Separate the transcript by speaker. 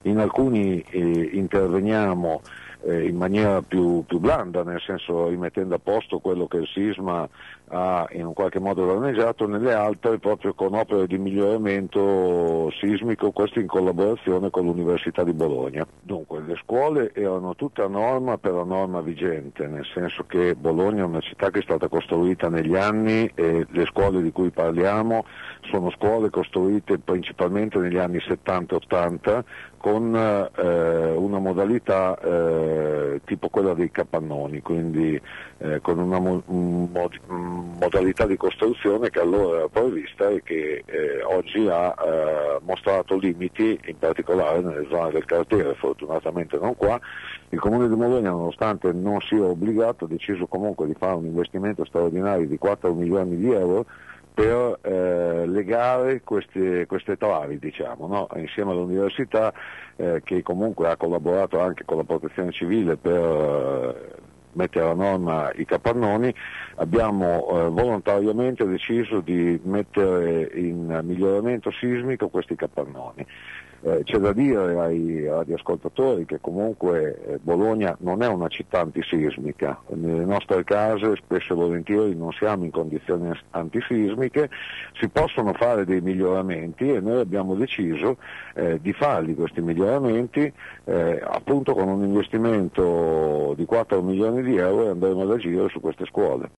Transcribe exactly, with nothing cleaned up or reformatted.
Speaker 1: in alcuni eh, interveniamo eh, in maniera più, più blanda, nel senso rimettendo a posto quello che il sisma ha in un qualche modo danneggiato, nelle altre proprio con opere di miglioramento sismico, questo in collaborazione con l'Università di Bologna. Dunque, le scuole erano tutte a norma per la norma vigente, nel senso che Bologna è una città che è stata costruita negli anni e le scuole di cui parliamo sono scuole costruite principalmente negli anni settanta ottanta con eh, una modalità eh, tipo quella dei capannoni, quindi eh, con una mo- mod- modalità di costruzione che allora era prevista e che eh, oggi ha eh, mostrato limiti, in particolare nelle zone del quartiere, fortunatamente non qua. Il Comune di Bologna, nonostante non sia obbligato, ha deciso comunque di fare un investimento straordinario di quattro milioni di euro per eh, legare queste, queste travi, diciamo, no? Insieme all'università eh, che comunque ha collaborato anche con la protezione civile per eh, mettere a norma i capannoni, abbiamo eh, volontariamente deciso di mettere in miglioramento sismico questi capannoni. Eh, c'è da dire ai radioascoltatori che comunque eh, Bologna non è una città antisismica, nelle nostre case spesso e volentieri non siamo in condizioni antisismiche, si possono fare dei miglioramenti e noi abbiamo deciso eh, di farli questi miglioramenti eh, appunto con un investimento di quattro milioni di euro e andremo ad agire su queste scuole.